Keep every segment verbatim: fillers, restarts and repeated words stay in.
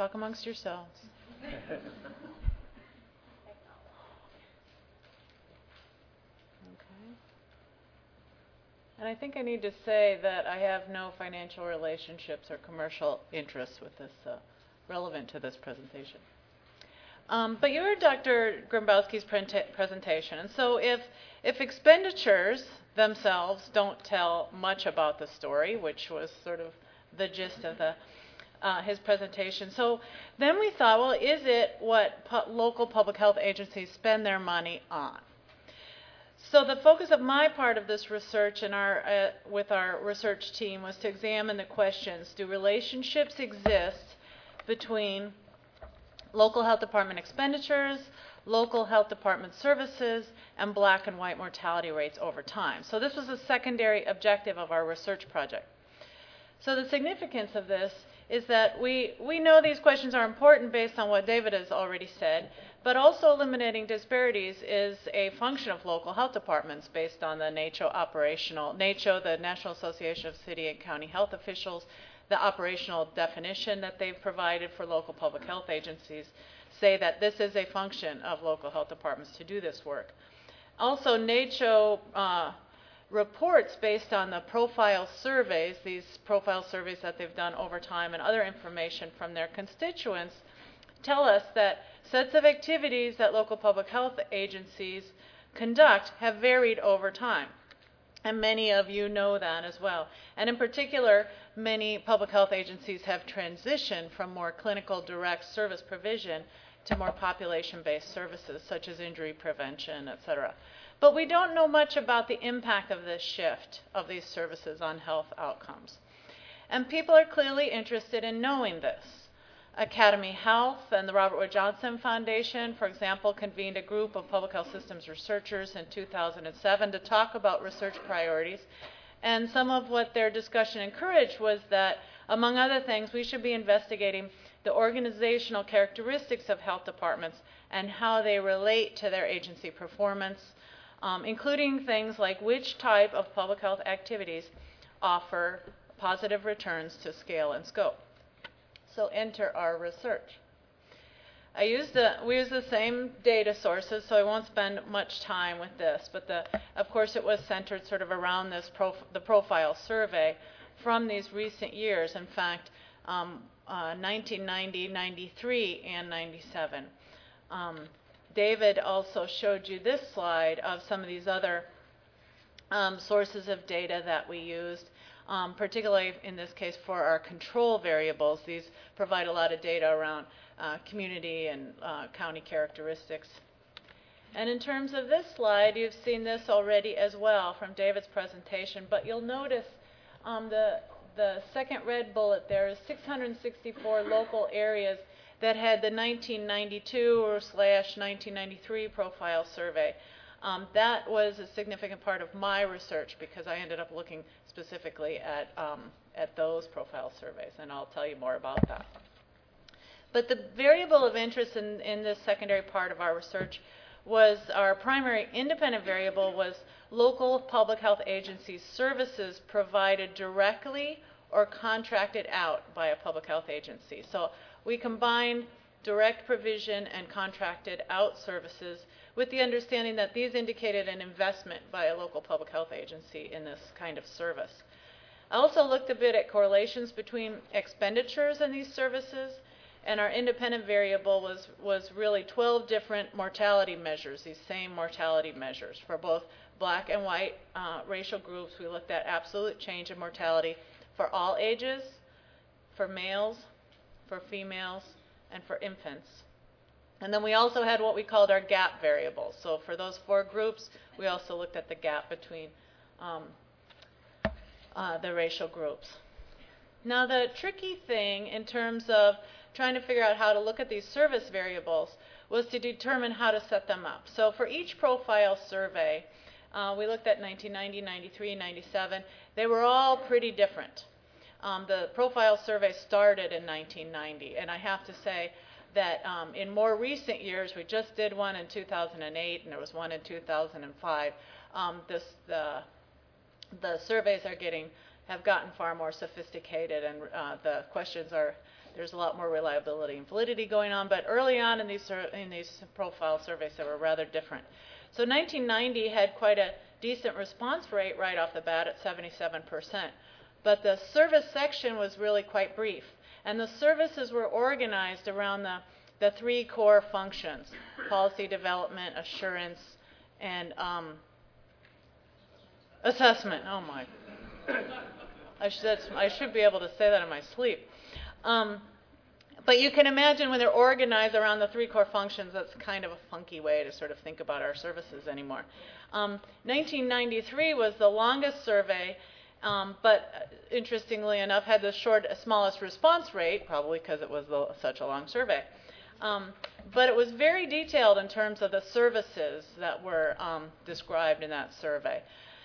talk amongst yourselves. And I think I need to say that I have no financial relationships or commercial interests with this, uh, relevant to this presentation. Um, but you heard Doctor Grembowski's pre presentation, and so if, if expenditures themselves don't tell much about the story, which was sort of the gist of the, uh, his presentation, so then we thought, well, is it what pu local public health agencies spend their money on? So the focus of my part of this research and our, uh, with our research team was to examine the questions: do relationships exist between local health department expenditures, local health department services, and black and white mortality rates over time? So this was a secondary objective of our research project. So the significance of this is that we, we know these questions are important based on what David has already said, but also eliminating disparities is a function of local health departments based on the NACCHO operational, NACCHO, the National Association of City and County Health Officials, the operational definition that they've provided for local public health agencies say that this is a function of local health departments to do this work. Also, NACCHO uh, reports based on the profile surveys, these profile surveys that they've done over time and other information from their constituents, tell us that sets of activities that local public health agencies conduct have varied over time. And many of you know that as well. And in particular, many public health agencies have transitioned from more clinical direct service provision to more population-based services such as injury prevention, et cetera. But we don't know much about the impact of this shift of these services on health outcomes. And people are clearly interested in knowing this. Academy Health and the Robert Wood Johnson Foundation, for example, convened a group of public health systems researchers in two thousand seven to talk about research priorities. And some of what their discussion encouraged was that, among other things, we should be investigating the organizational characteristics of health departments and how they relate to their agency performance, um, including things like which type of public health activities offer positive returns to scale and scope. So enter our research. I used the, we use the same data sources, so I won't spend much time with this, but the, of course it was centered sort of around this prof, the profile survey from these recent years. In fact, um, uh, nineteen ninety, ninety-three, and ninety-seven. Um, David also showed you this slide of some of these other um, sources of data that we used. Um, particularly in this case for our control variables. These provide a lot of data around uh, community and uh, county characteristics. And in terms of this slide, you've seen this already as well from David's presentation, but you'll notice um, the, the second red bullet there is six hundred sixty-four local areas that had the nineteen ninety-two or slash nineteen ninety-three profile survey. Um, that was a significant part of my research because I ended up looking specifically at, um, at those profile surveys, and I'll tell you more about that. But the variable of interest in, in this secondary part of our research was our primary independent variable was local public health agency services provided directly or contracted out by a public health agency. So we combined direct provision and contracted out services with the understanding that these indicated an investment by a local public health agency in this kind of service. I also looked a bit at correlations between expenditures in these services, and our independent variable was, was really twelve different mortality measures, these same mortality measures. For both black and white uh, racial groups, we looked at absolute change in mortality for all ages, for males, for females, and for infants. And then we also had what we called our gap variables. So for those four groups, we also looked at the gap between um, uh, the racial groups. Now the tricky thing in terms of trying to figure out how to look at these service variables was to determine how to set them up. So for each profile survey, uh, we looked at nineteen ninety, ninety-three, ninety-seven. They were all pretty different. Um, the profile survey started in nineteen ninety, and I have to say that um, in more recent years, we just did one in two thousand eight, and there was one in two thousand five. Um, this, the, the surveys are getting have gotten far more sophisticated, and uh, the questions are, there's a lot more reliability and validity going on. But early on in these, in these profile surveys, they were rather different. So nineteen ninety had quite a decent response rate right off the bat at seventy-seven percent. But the service section was really quite brief. And the services were organized around the, the three core functions: policy development, assurance, and um, assessment. Oh my. I should, that's, I should be able to say that in my sleep. Um, but you can imagine when they're organized around the three core functions, that's kind of a funky way to sort of think about our services anymore. Um, nineteen ninety-three was the longest survey, um, but interestingly enough had the short, smallest response rate, probably because it was the, such a long survey. Um, but it was very detailed in terms of the services that were um, described in that survey.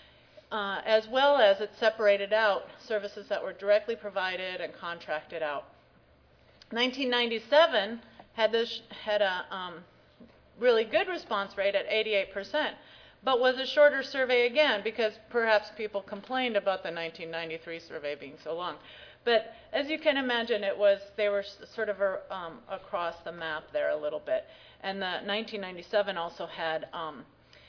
Uh, as well as it separated out services that were directly provided and contracted out. nineteen ninety-seven had this had a um, really good response rate at eighty-eight percent, but was a shorter survey again because perhaps people complained about the nineteen ninety-three survey being so long. But as you can imagine, it was they were sort of a, um, across the map there a little bit. And the nineteen ninety-seven also had um,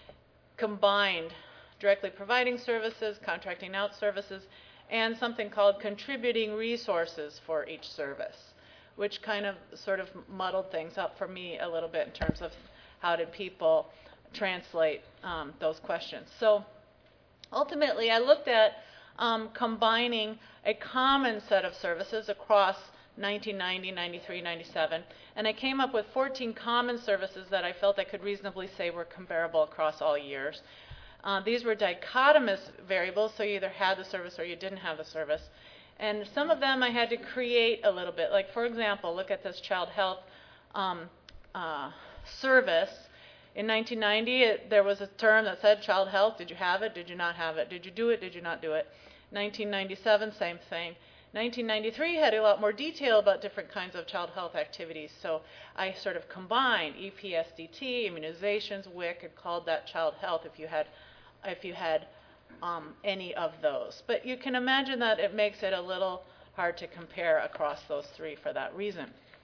combined directly providing services, contracting out services, and something called contributing resources for each service, which kind of sort of muddled things up for me a little bit in terms of how did people translate um, those questions. So ultimately, I looked at um, combining a common set of services across nineteen ninety, ninety-three, ninety-seven, and I came up with fourteen common services that I felt I could reasonably say were comparable across all years. Uh, these were dichotomous variables, so you either had the service or you didn't have the service. And some of them I had to create a little bit. Like, for example, look at this child health um, uh, service. In nineteen ninety, it, there was a term that said child health. Did you have it? Did you not have it? Did you do it? Did you not do it? nineteen ninety-seven, same thing. nineteen ninety-three had a lot more detail about different kinds of child health activities. So I sort of combined E P S D T, immunizations, W I C, and called that child health if you had if you had um, any of those. But you can imagine that it makes it a little hard to compare across those three for that reason.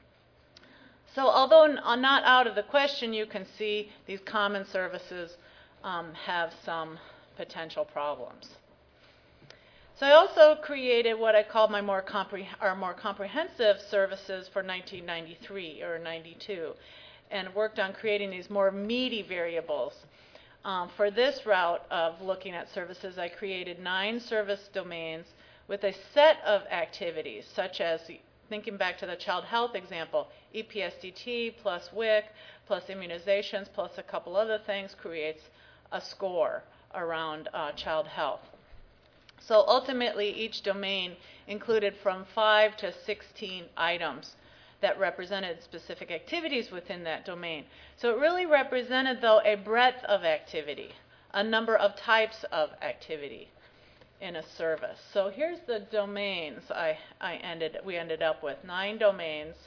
So although n not out of the question, you can see these common services um, have some potential problems. So I also created what I call my more, compre or more comprehensive services for nineteen ninety-three or ninety-two, and worked on creating these more meaty variables. Um, for this route of looking at services, I created nine service domains with a set of activities, such as, thinking back to the child health example, E P S D T plus W I C plus immunizations plus a couple other things creates a score around uh, child health. So ultimately, each domain included from five to sixteen items that represented specific activities within that domain. So it really represented, though, a breadth of activity, a number of types of activity in a service. So here's the domains I, I ended, we ended up with, nine domains,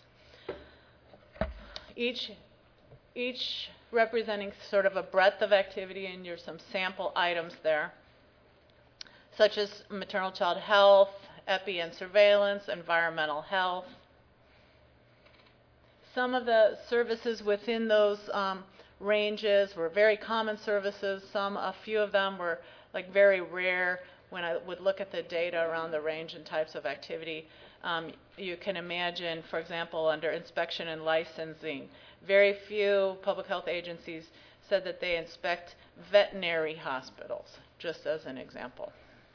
each, each representing sort of a breadth of activity, and here's some sample items there, such as maternal child health, epi and surveillance, environmental health. Some of the services within those um, ranges were very common services. Some, a few of them were like very rare. When I would look at the data around the range and types of activity, um, you can imagine, for example, under inspection and licensing, very few public health agencies said that they inspect veterinary hospitals, just as an example.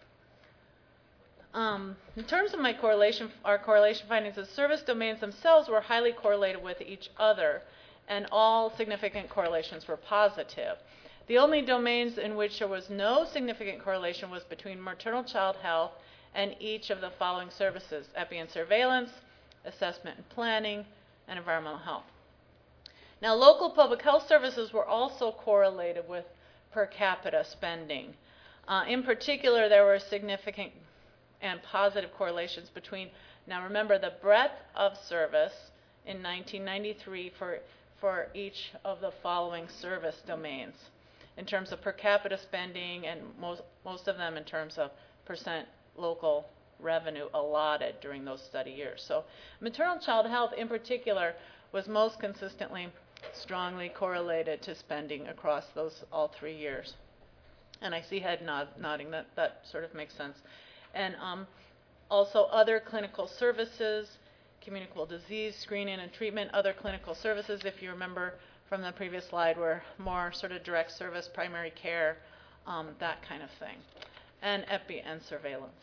Um, in terms of my correlation, our correlation findings, the service domains themselves were highly correlated with each other, and all significant correlations were positive. The only domains in which there was no significant correlation was between maternal child health and each of the following services: epi and surveillance, assessment and planning, and environmental health. Now, local public health services were also correlated with per capita spending. Uh, in particular, there were significant and positive correlations between, now remember, the breadth of service in nineteen ninety-three for, for each of the following service domains in terms of per capita spending, and most, most of them in terms of percent local revenue allotted during those study years. So maternal child health in particular was most consistently strongly correlated to spending across those all three years. And I see head nod, nodding, that, that sort of makes sense. And um, also other clinical services, communicable disease screening and treatment, other clinical services, if you remember from the previous slide, were more sort of direct service, primary care, um, that kind of thing, and epi and surveillance.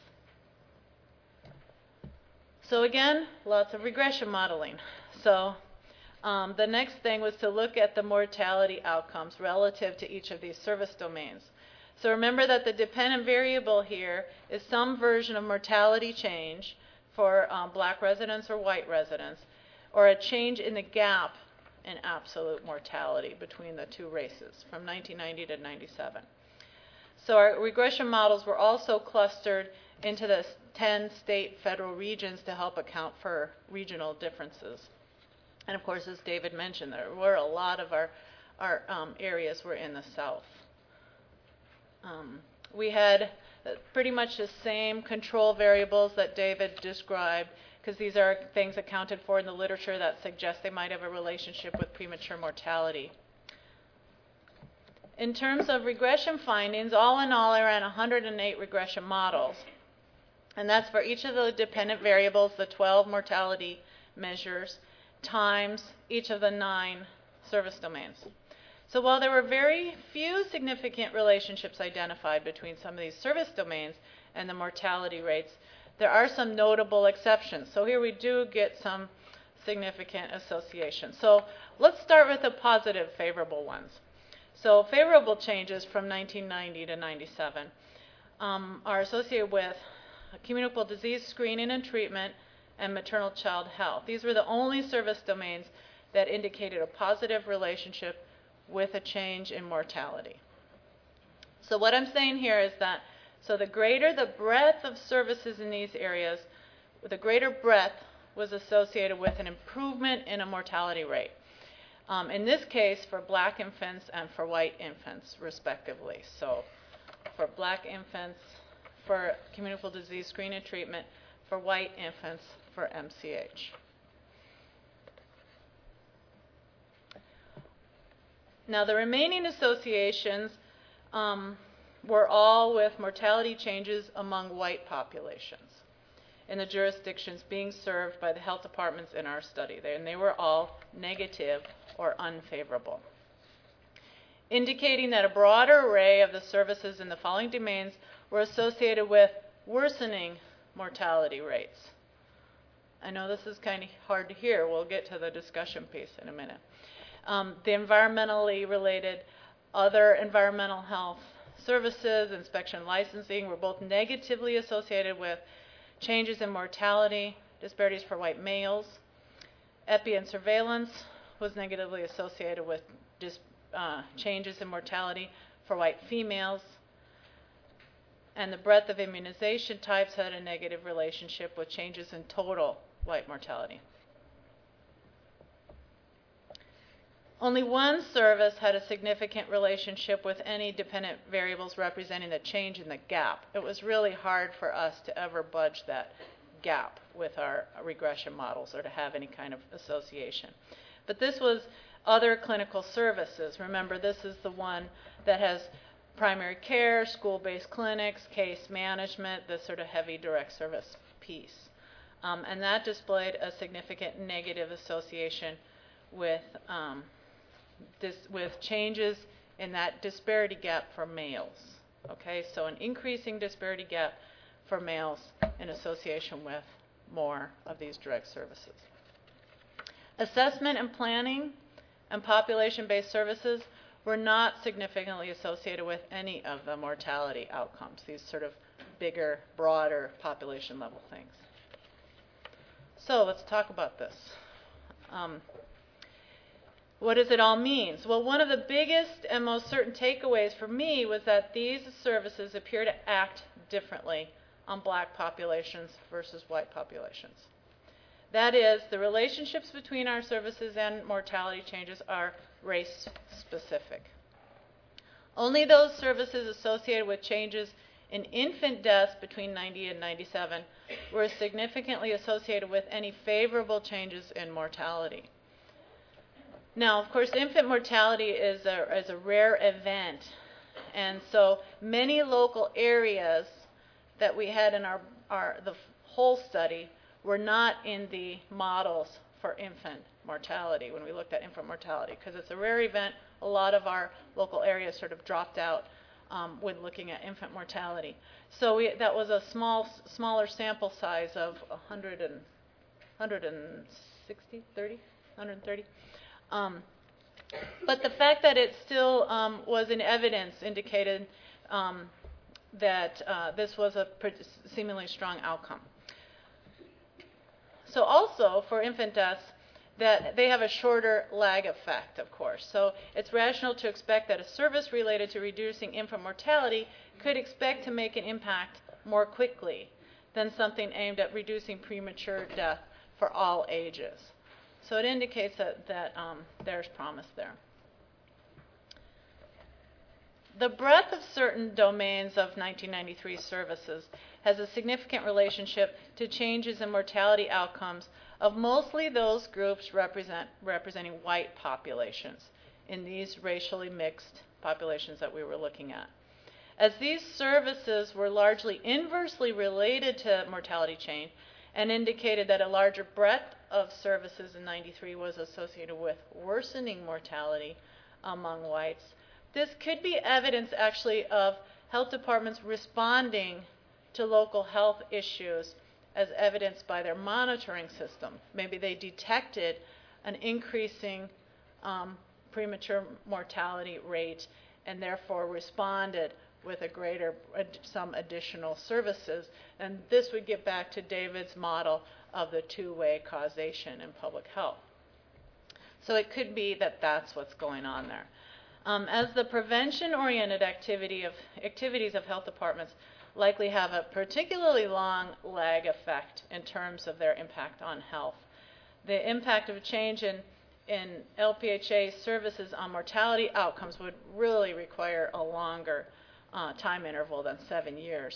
So again, lots of regression modeling. So um, the next thing was to look at the mortality outcomes relative to each of these service domains. So remember that the dependent variable here is some version of mortality change for um, black residents or white residents, or a change in the gap in absolute mortality between the two races from nineteen ninety to ninety-seven. So our regression models were also clustered into the ten state federal regions to help account for regional differences. And of course, as David mentioned, there were a lot of our, our um, areas were in the South. Um, we had pretty much the same control variables that David described, because these are things accounted for in the literature that suggest they might have a relationship with premature mortality. In terms of regression findings, all in all, I ran one hundred eight regression models. And that's for each of the dependent variables, the twelve mortality measures, times each of the nine service domains. So while there were very few significant relationships identified between some of these service domains and the mortality rates, there are some notable exceptions. So here we do get some significant association. So let's start with the positive favorable ones. So favorable changes from nineteen ninety to ninety-seven um, are associated with communicable disease screening and treatment and maternal child health. These were the only service domains that indicated a positive relationship with a change in mortality. So what I'm saying here is that, so the greater the breadth of services in these areas, the greater breadth was associated with an improvement in a mortality rate. Um, in this case, for black infants and for white infants, respectively. So for black infants, for communicable disease screening and treatment, for white infants, for M C H. Now, the remaining associations um, were all with mortality changes among white populations in the jurisdictions being served by the health departments in our study. And they were all negative or unfavorable, indicating that a broader array of the services in the following domains were associated with worsening mortality rates. I know this is kind of hard to hear. We'll get to the discussion piece in a minute. Um, the environmentally related other environmental health services, inspection licensing, were both negatively associated with changes in mortality, disparities for white males. Epi and surveillance was negatively associated with dis, uh, changes in mortality for white females. And the breadth of immunization types had a negative relationship with changes in total white mortality. Only one service had a significant relationship with any dependent variables representing the change in the gap. It was really hard for us to ever budge that gap with our regression models or to have any kind of association. But this was other clinical services. Remember, this is the one that has primary care, school-based clinics, case management, this sort of heavy direct service piece. Um, and that displayed a significant negative association with um, This, with changes in that disparity gap for males. Okay, so an increasing disparity gap for males in association with more of these direct services. Assessment and planning and population-based services were not significantly associated with any of the mortality outcomes, these sort of bigger, broader population level things. So let's talk about this. Um, What does it all mean? Well, one of the biggest and most certain takeaways for me was that these services appear to act differently on black populations versus white populations. That is, the relationships between our services and mortality changes are race-specific. Only those services associated with changes in infant deaths between ninety and ninety-seven were significantly associated with any favorable changes in mortality. Now, of course, infant mortality is a, is a rare event, and so many local areas that we had in our, our the whole study were not in the models for infant mortality when we looked at infant mortality, because it's a rare event. A lot of our local areas sort of dropped out um, when looking at infant mortality. So we, that was a small, smaller sample size of one hundred and, one hundred sixty, thirty, one hundred thirty. Um, but the fact that it still um, was in evidence indicated um, that uh, this was a seemingly strong outcome. So also for infant deaths, that they have a shorter lag effect, of course. So it's rational to expect that a service related to reducing infant mortality could expect to make an impact more quickly than something aimed at reducing premature death for all ages. So it indicates that, that um, there's promise there. The breadth of certain domains of nineteen ninety-three services has a significant relationship to changes in mortality outcomes of mostly those groups represent, representing white populations in these racially mixed populations that we were looking at. As these services were largely inversely related to mortality change and indicated that a larger breadth of services in ninety-three was associated with worsening mortality among whites, this could be evidence actually of health departments responding to local health issues as evidenced by their monitoring system. Maybe they detected an increasing um, premature mortality rate and therefore responded with a greater, uh, some additional services. And this would get back to David's model of the two-way causation in public health. So it could be that that's what's going on there. Um, as the prevention-oriented activity of, activities of health departments likely have a particularly long lag effect in terms of their impact on health. The impact of a change in, in L P H A services on mortality outcomes would really require a longer uh, time interval than seven years.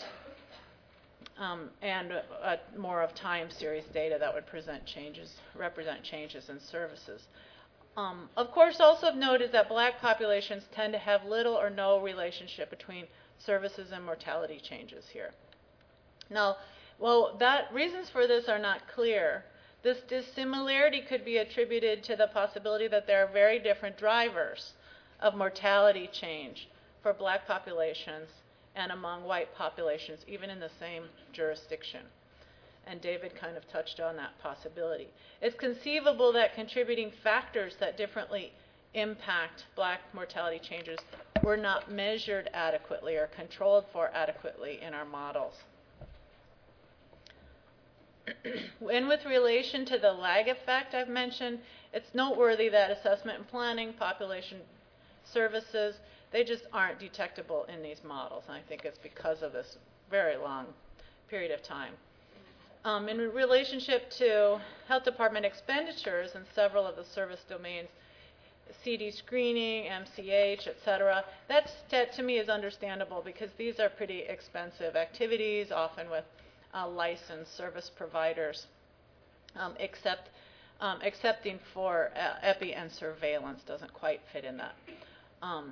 Um, and uh, more of time series data that would present changes, represent changes in services. Um, of course, also of note is that black populations tend to have little or no relationship between services and mortality changes here. Now, well, that reasons for this are not clear. This dissimilarity could be attributed to the possibility that there are very different drivers of mortality change for black populations and among white populations, even in the same jurisdiction. And David kind of touched on that possibility. It's conceivable that contributing factors that differently impact black mortality changes were not measured adequately or controlled for adequately in our models. And with relation to the lag effect I've mentioned, it's noteworthy that assessment and planning, population services, they just aren't detectable in these models. And I think it's because of this very long period of time. Um, in relationship to health department expenditures in several of the service domains, C D screening, M C H, et cetera, that to me is understandable because these are pretty expensive activities, often with uh, licensed service providers, um, except um, excepting for uh, epi and surveillance doesn't quite fit in that. Um,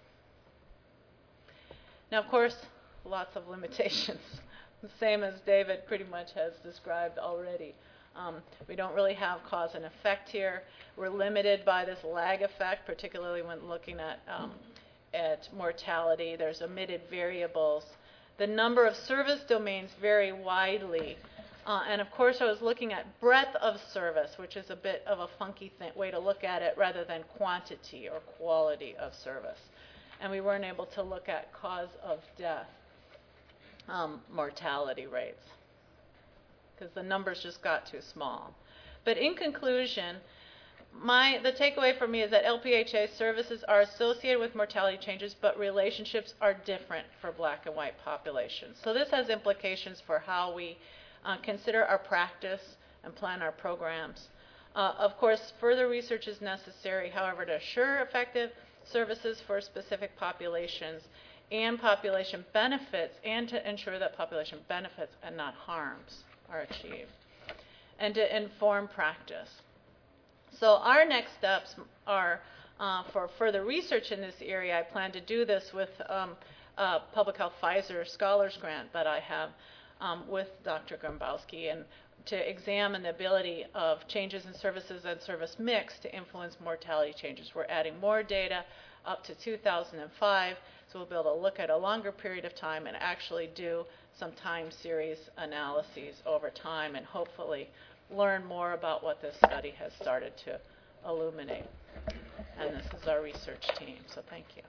now, of course, lots of limitations. Same as David pretty much has described already. Um, we don't really have cause and effect here. We're limited by this lag effect, particularly when looking at, um, at mortality. There's omitted variables. The number of service domains vary widely. Uh, and of course, I was looking at breadth of service, which is a bit of a funky th- way to look at it rather than quantity or quality of service. And we weren't able to look at cause of death. Um, mortality rates, because the numbers just got too small. But in conclusion, my the takeaway for me is that L P H A services are associated with mortality changes, but relationships are different for black and white populations. So this has implications for how we uh, consider our practice and plan our programs. Uh, of course, further research is necessary, however, to assure effective services for specific populations and population benefits, and to ensure that population benefits and not harms are achieved, and to inform practice. So our next steps are uh, for further research in this area. I plan to do this with um, a Public Health Pfizer Scholars Grant that I have um, with Doctor Grembowski, and to examine the ability of changes in services and service mix to influence mortality changes. We're adding more data up to two thousand five, so we'll be able to look at a longer period of time and actually do some time series analyses over time and hopefully learn more about what this study has started to illuminate. And this is our research team, so thank you.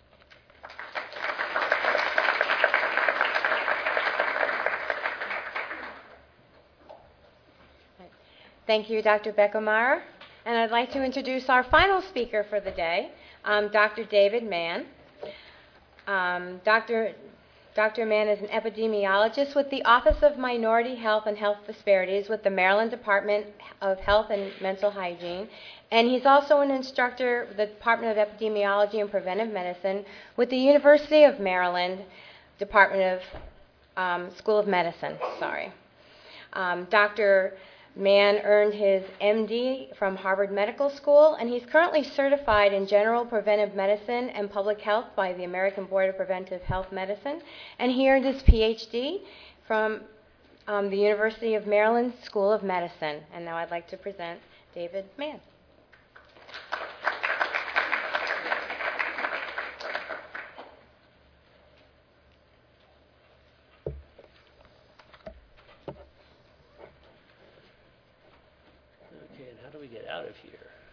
Thank you, Doctor Beckemeyer. And I'd like to introduce our final speaker for the day, um, Doctor David Mann. Um, Doctor Doctor Mann is an epidemiologist with the Office of Minority Health and Health Disparities with the Maryland Department of Health and Mental Hygiene. And he's also an instructor with the Department of Epidemiology and Preventive Medicine with the University of Maryland Department of um, School of Medicine. Sorry. Um, Doctor Mann earned his M D from Harvard Medical School, and he's currently certified in general preventive medicine and public health by the American Board of Preventive Health Medicine, and he earned his P H D from um, the University of Maryland School of Medicine. And now I'd like to present David Mann. How do we get out of here?